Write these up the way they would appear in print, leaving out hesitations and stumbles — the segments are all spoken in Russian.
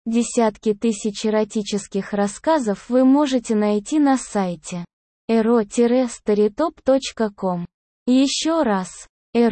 Десятки тысяч эротических рассказов вы можете найти на сайте ero-storytop.com. Еще раз,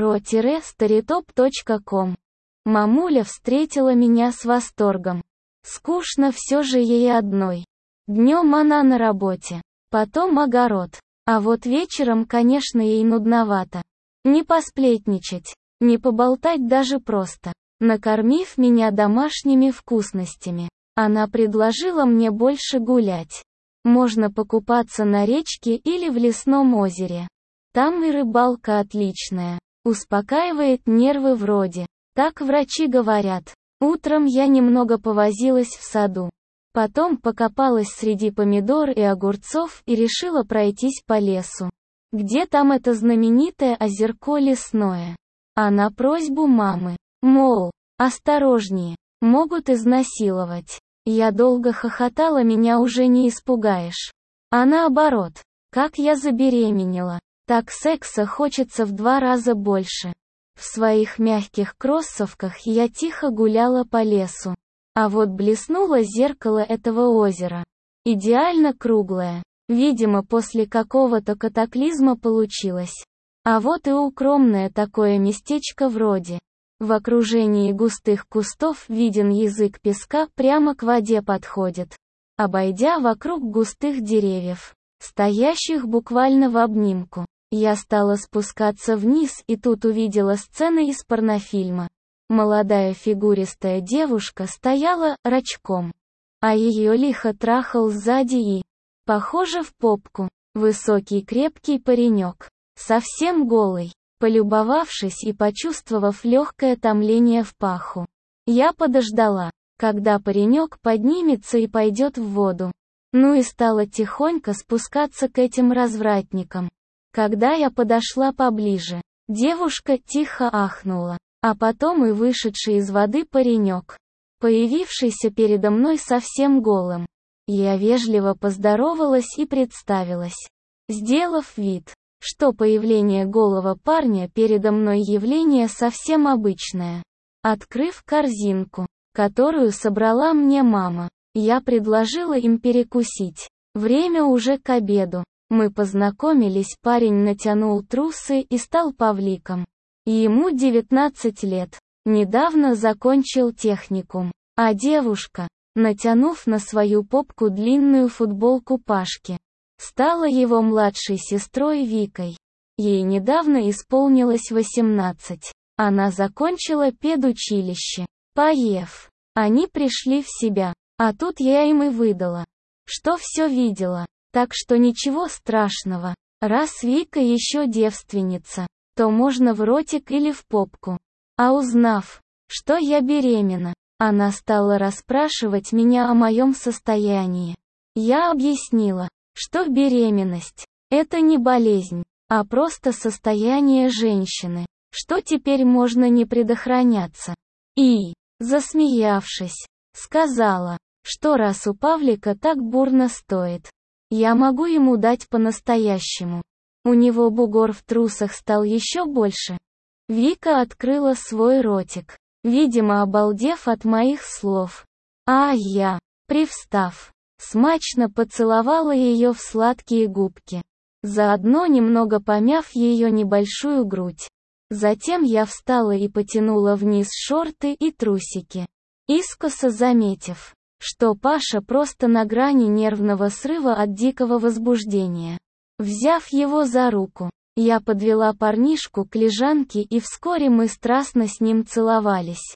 ero-storytop.com. Мамуля встретила меня с восторгом. Скучно все же ей одной. Днем она на работе, потом огород. А вот вечером, конечно, ей нудновато. Не посплетничать, не поболтать даже просто. Накормив меня домашними вкусностями, она предложила мне больше гулять. Можно покупаться на речке или в лесном озере. Там и рыбалка отличная, успокаивает нервы вроде. Так врачи говорят. Утром я немного повозилась в саду. Потом покопалась среди помидор и огурцов и решила пройтись по лесу. Где там это знаменитое озерко лесное? А на просьбу мамы, мол, осторожнее, могут изнасиловать. Я долго хохотала, меня уже не испугаешь. А наоборот, как я забеременела, так секса хочется в 2 раза больше. В своих мягких кроссовках я тихо гуляла по лесу. А вот блеснуло зеркало этого озера. Идеально круглое. Видимо, после какого-то катаклизма получилось. А вот и укромное такое местечко вроде. В окружении густых кустов виден язык песка, прямо к воде подходит. Обойдя вокруг густых деревьев, стоящих буквально в обнимку, я стала спускаться вниз и тут увидела сцены из порнофильма. Молодая фигуристая девушка стояла рачком, а ее лихо трахал сзади и, похоже, в попку, высокий крепкий паренек, совсем голый. Полюбовавшись и почувствовав легкое томление в паху, я подождала, когда паренек поднимется и пойдет в воду. Ну и стала тихонько спускаться к этим развратникам. Когда я подошла поближе, девушка тихо ахнула, а потом и вышедший из воды паренек, появившийся передо мной совсем голым. Я вежливо поздоровалась и представилась, сделав вид, что появление голого парня передо мной явление совсем обычное. Открыв корзинку, которую собрала мне мама, я предложила им перекусить. Время уже к обеду. Мы познакомились, парень натянул трусы и стал Павликом. Ему 19 лет, недавно закончил техникум. А девушка, натянув на свою попку длинную футболку Пашки, стала его младшей сестрой Викой. Ей недавно исполнилось 18. Она закончила педучилище. Поев, они пришли в себя. А тут я им и выдала, что все видела. Так что ничего страшного. Раз Вика еще девственница, то можно в ротик или в попку. А узнав, что я беременна, она стала расспрашивать меня о моем состоянии. Я объяснила, что беременность – это не болезнь, а просто состояние женщины, что теперь можно не предохраняться. И, засмеявшись, сказала, что раз у Павлика так бурно стоит, я могу ему дать по-настоящему. У него бугор в трусах стал еще больше. Вика открыла свой ротик, видимо, обалдев от моих слов. А я, привстав, смачно поцеловала ее в сладкие губки, заодно немного помяв ее небольшую грудь. Затем я встала и потянула вниз шорты и трусики, искоса заметив, что Паша просто на грани нервного срыва от дикого возбуждения. Взяв его за руку, я подвела парнишку к лежанке, и вскоре мы страстно с ним целовались.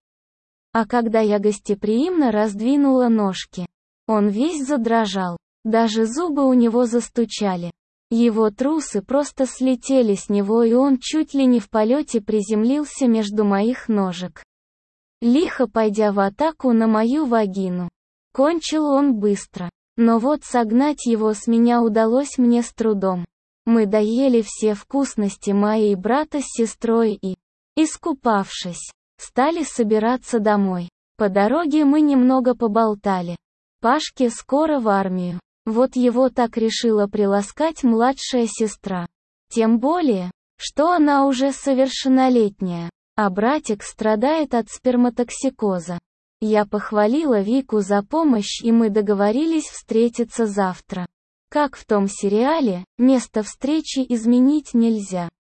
А когда я гостеприимно раздвинула ножки, он весь задрожал, даже зубы у него застучали. Его трусы просто слетели с него, и он чуть ли не в полете приземлился между моих ножек, лихо пойдя в атаку на мою вагину. Кончил он быстро, но вот согнать его с меня удалось мне с трудом. Мы доели все вкусности моей брата с сестрой и, искупавшись, стали собираться домой. По дороге мы немного поболтали. Пашке скоро в армию. Вот его так решила приласкать младшая сестра. Тем более, что она уже совершеннолетняя, а братик страдает от сперматоксикоза. Я похвалила Вику за помощь, и мы договорились встретиться завтра. Как в том сериале, место встречи изменить нельзя.